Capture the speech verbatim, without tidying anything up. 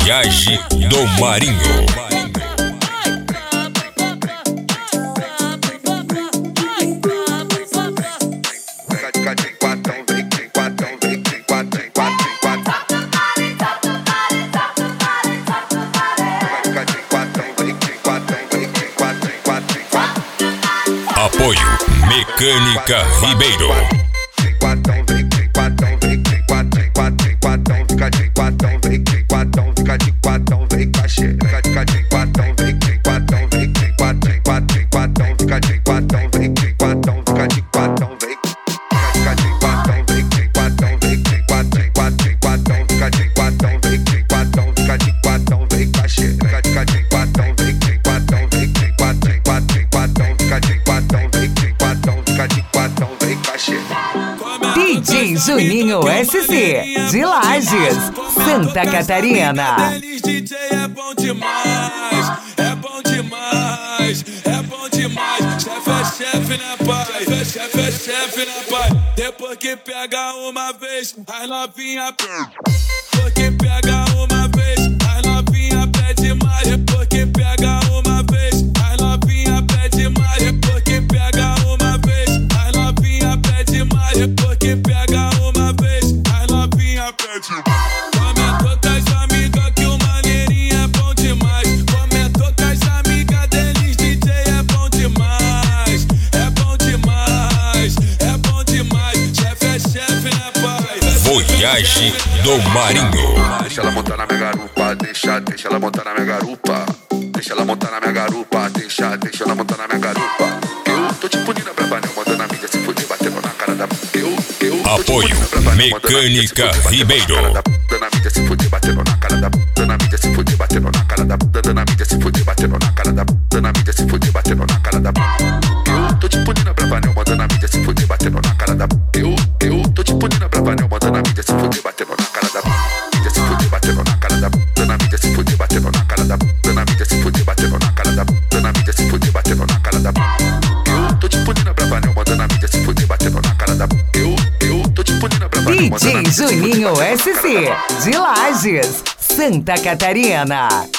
Voyage do Marinho. Apoio Mecânica Ribeiro. D J Juninho S C, de Lages, Santa Catarina. D J é bom demais, é bom demais, é bom demais. Chefe é chefe, né, pai? Chefe é chefe, né, pai? Depois que pega uma vez, as novinha pede. Depois que pega uma vez, as novinha pede mais. Depois que pega uma vez, as novinha pede mais. Depois que pega uma vez, as novinha pede mais. Depois que pega uma vez, as novinha pede mais. Comentou com as amigas que o maneirinho é bom demais. Comentou com as amigas deles, D J é bom demais. É bom demais, é bom demais. Chefe é chefe, né, pai? Voyage do Marinho. Deixa ela montar na minha garupa, deixa, deixa ela montar na minha garupa. Deixa ela montar na minha garupa, deixa, deixa ela montar na minha garupa. Eu tô tipo Nina Brava, né? Mandando a mídia se fuder, batendo na cara da... Eu, eu tô Apoio tipo Nina Brava, né? Mecânica Mandando a mídia se fuder, Ribeiro. batendo na mídia se fuder, batendo na cara da... Dando a mídia se fuder, batendo na cara da... Dando a mídia se fuder, batendo na cara da... Dando a mídia se fuder, batendo na cara da... Eu tô tipo Nina Brava, né? Mandando a mídia se fuder, batendo na cara da... Eu, eu tô tipo Nina Brava, né? Mandando a mídia se fuder, batendo na cara da... Mídia se fuder, batendo na cara da... Dando a mídia se fuder, batendo na cara da... Dando a mídia se fuder, batendo na cara da... Dando a mídia se fuder, batendo na cara da... Eu tô tipo Nina Brava, né? Mandando a mídia se fuder, batendo na cara da... Eu, eu tô tipo Nina Brava, né? D J Juninho S C, de Lages, Santa Catarina.